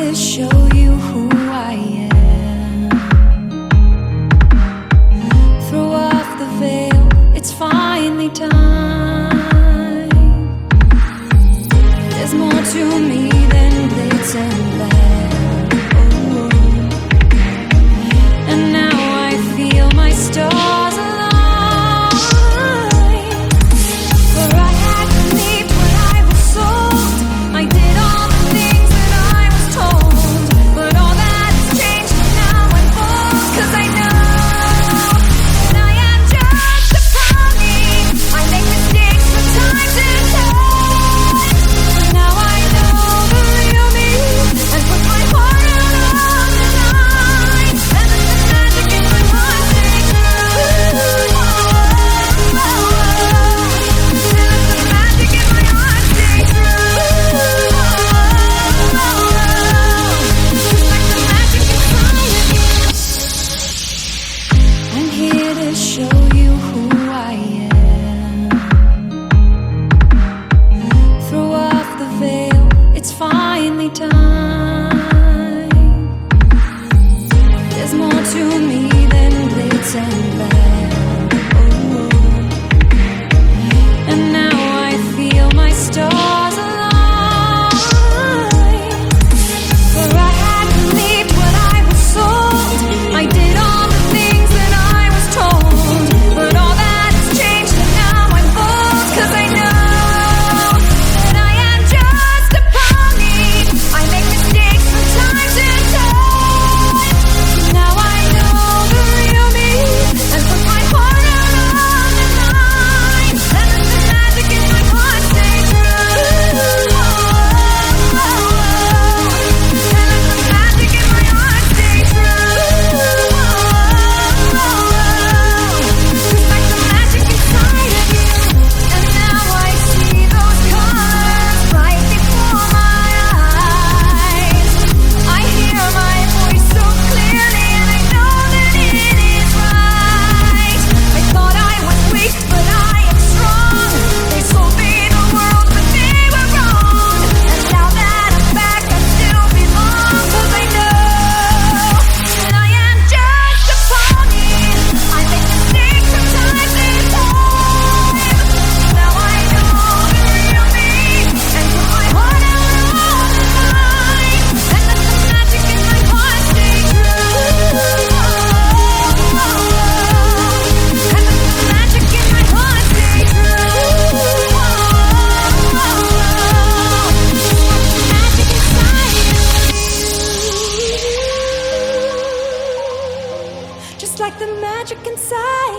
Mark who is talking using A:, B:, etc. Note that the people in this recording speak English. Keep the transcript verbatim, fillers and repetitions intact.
A: to show you who I am. Throw off the veil, it's finally time. There's more to me than glitz and glam. Oh. And now I feel my stars align. For I had believed what I was sold. I did all the things that I was told. But all that's changed and now I'm bold. 'Cause I know that I am just a pony. I make mistakes from time to time. But now I know the real me and put my heart out on the line. And let the magic in my heart stay true. And let the magic in my heart stay true. Just like the magic inside of you. I'm here to show you who I am. Throw off the veil, it's finally time. There's more to me than glitz and glam. Oh. And now I feel my stars align. For I had believed what I was sold. I did all the things that I was told. But all that's changed and now I'm bold. 'Cause I know that I am just a pony. I make mistakes from time to time. Now I know the real me and put my heart out on the line. And let the magic in my heart stay true. And let the magic in my heart stay true. Just like the magic inside of you. And now I see those colors right before my eyes. I hear my voice so clearly and I know that it is right. I thought I was weak, but I am strong. They sold me the world, but they were wrong. And now that I'm back, I still belong. 'Cause I know that I am just a pony. I make mistakes from time to time. Now I know the real me and put my heart out on the line. And let the magic in my heart stay true. And let the magic in my heart stay true. Magic inside of you. Just like the magic inside